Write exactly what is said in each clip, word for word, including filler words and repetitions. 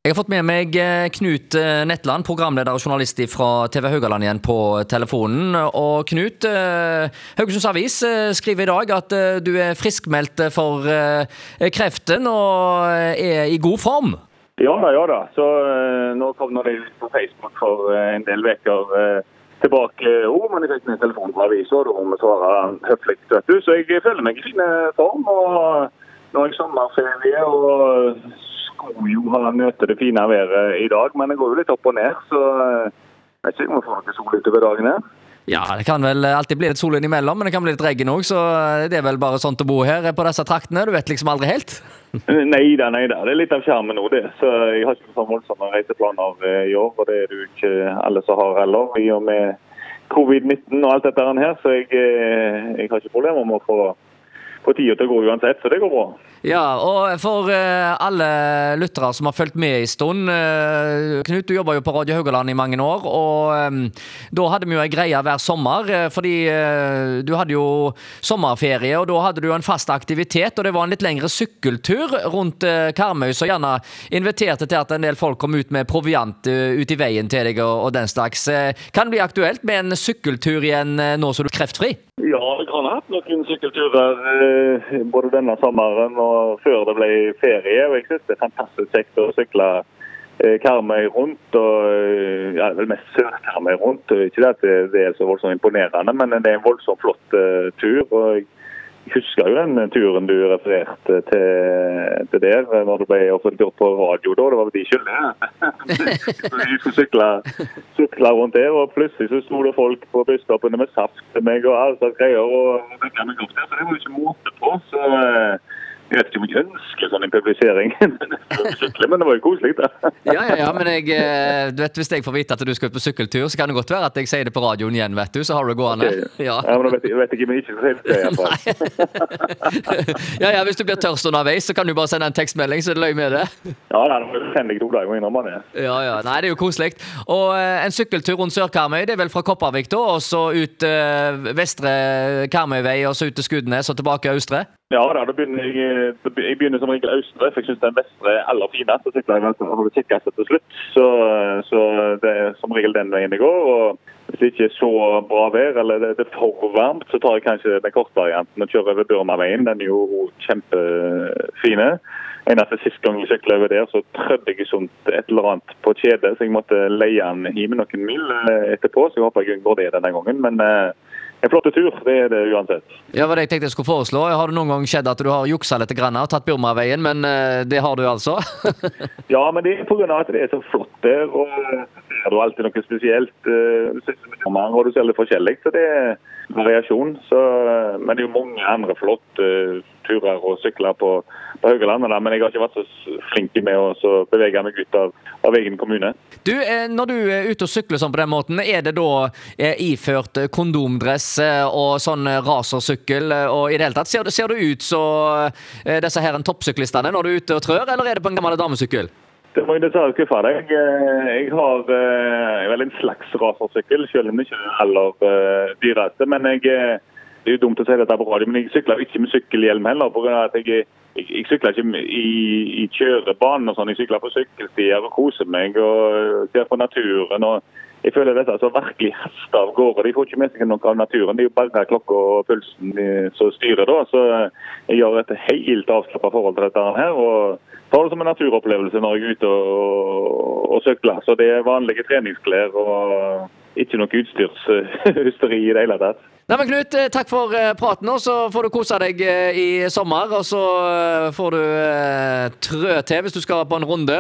Jeg har fått med meg Knut Netland, programleder og journalist fra T V Haugaland igjen på telefonen. Og Knut, Haugesunds Avis skriver i dag at du er friskmeldt for kreften og er i god form. Ja da, ja da. Så nå kom det på Facebook for en del vekker tilbake. Jo, men jeg fikk en telefon fra Avis, og da må vi svare høflig, vet du. Så jeg føler meg i fin form, og nå er jeg sommerferie, og skulle jo ha møte det fine været i dag, men det går jo litt opp og ned, så jeg vet ikke om jeg får noe sol utover dagen her. Ja, det kan vel alltid bli litt sol innimellom, men det kan bli litt regn også, så det er vel bare sånt å bo her på disse traktene. Du vet liksom aldri helt? Neida, neida. Det er litt av skjermen nå, det. Så jeg har ikke sånn voldsomme reiseplaner i år, og det er jo ikke alle som har heller, i og med covid nitten og alt dette her, så jeg, jeg har ikke problemer med å få, få tid til å gå uansett, så det går bra. Ja, og for uh, alle lyttere som har følt med i stund, uh, Knut, du jobber jo på Radio Haugaland i mange år, og um, da hadde vi jo en greie hver sommer, uh, fordi uh, du hadde jo sommerferie, og da hadde du en fast aktivitet, og det var en litt lengre sykkeltur rundt uh, Karmøy, så gjerne inviterte til at en del folk kom ut med proviant uh, ut i veien til deg og, og den slags. Uh, kan det bli aktuelt med en sykkeltur igjen uh, nå så du er kreftfri? Ja, jeg har hatt noen sykkelturer uh, både denne sommeren og før det ble ferie, og jeg synes det er fantastisk kjekt å sykle eh, Karmøy rundt, og ja, det er vel mest Sør-Karmøy rundt. Ikke det at det er så voldsomt imponerende, men det er en voldsomt flott uh, tur, og jeg husker jo den turen du refererte til, til der, når det ble offentliggjort på radio da, det var de skyldige. Så jeg skulle sykle, sykle rundt der, og plutselig så sto det folk på busstoppene med saft til meg og alt sånt greier, og vekke meg opp der, så det var jo ikke måte på, så jeg vet ikke om jeg ønsker sånn en publisering, men det var jo koselig da. Ja, ja, ja, men jeg, du vet, hvis jeg får vite at du skal ut på sykkeltur, så kan det godt være at jeg sier det på radioen igjen, vet du, så har du det gående. Okay, ja. Ja, men da vet jeg, vet jeg ikke, men ikke så helt det i hvert fall. Ja, ja, hvis du blir tørst underveis, så kan du bare sende en tekstmelding, så det løy med det. Ja, det er sender jeg to dager innom det. Ja, ja, nei, det er jo koselig. Og uh, en sykkeltur rundt Sør-Karmøy, det er vel fra Kopervik da, og så ut uh, Vestre Karmøyvei, og så ut til Skudenes, og tilbake Østre? Ja, da, da begynner jeg, jeg begynner som regel Østre, for jeg synes den Vestre er aller finest, så sykler jeg for det kikkeste til slutt, så, så det er som regel den veien det går, og hvis det ikke er så bra vær, eller det, det er for varmt, så tar jeg kanskje den kortvarianten og kjører over Burmaveien, den er jo kjempefine. En av sist gang jeg syklet over der, så trødde jeg sånt et eller annet på kjede, så jeg måtte leie den hjemme noen mil etterpå, så jeg håper jeg går det denne gangen, men en flott tur, det er det uansett. Ja, hva det jeg tenkte jeg skulle foreslå. Har det noen gang skjedd at du har jukset litt grann og tatt Burmaveien, men uh, det har du altså? Ja, men det er på grunn av at det er så flott der, og ser du alltid noe spesielt. Uh, du ser så mye, og du ser litt forskjellig, så det er variasjon. Så, men det er jo mange andre flotte uh, turer og sykler på, på Haugaland, men jeg har ikke vært så flink med å bevege meg ut av, av egen kommune. Du, eh, når du er ute og sykler sånn på den måten, er det da eh, iført kondomdress og sånn rasersykkel, og i det hele tatt, ser du, ser du ut så eh, disse her en toppsyklistene når du er ute og trør, eller er det på en gammel damesykkel? Det må jeg dessverre skuffe deg. Jeg har eh, vel en slags rasersykkel, selv om det ikke er aller eh, dyreste, men jeg, det er jo dumt å si dette på radio, men jeg sykler ikke med sykkelhjelm heller, på grunn av at jeg, jeg, jeg sykler ikke i, i kjørebanen og sånn, jeg sykler på sykkelstier og koser meg og ser på naturen, og jeg føler dette så virkelig hest av gårde. De får ikke med seg noe av naturen. Det er jo bare klokka og pulsen som styrer da. Så jeg gjør et helt avslappet forhold til dette her. Og tar det som en naturopplevelse når jeg er ute og, og sykler. Så det er vanlige treningsklær og ikke noe utstyrshysteri i det hele tatt. Nei, men Knut, takk for praten, og så får du kose deg i sommer, og så får du trø til hvis du skal på en runde,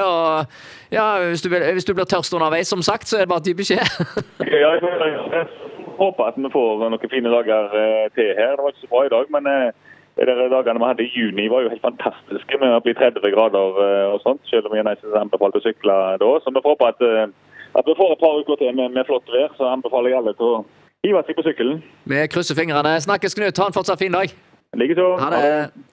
og ja, hvis du, hvis du blir tørst underveis, som sagt, så er det bare til beskjed. Ja, jeg, jeg håper at vi får noen fine dager til her. Det var ikke så bra i dag, men de dagene vi hadde i juni var jo helt fantastiske med å bli tretti grader og sånt, selv om jeg ikke anbefalte å sykle da, så vi får håpe at, at vi får et par uker til med, med flott vær, så anbefaler jeg alle til å hive seg på sykkelen. Vi krysser fingrene. Snakkes, Knut. Ha en fortsatt fin dag. Like så. Ha det.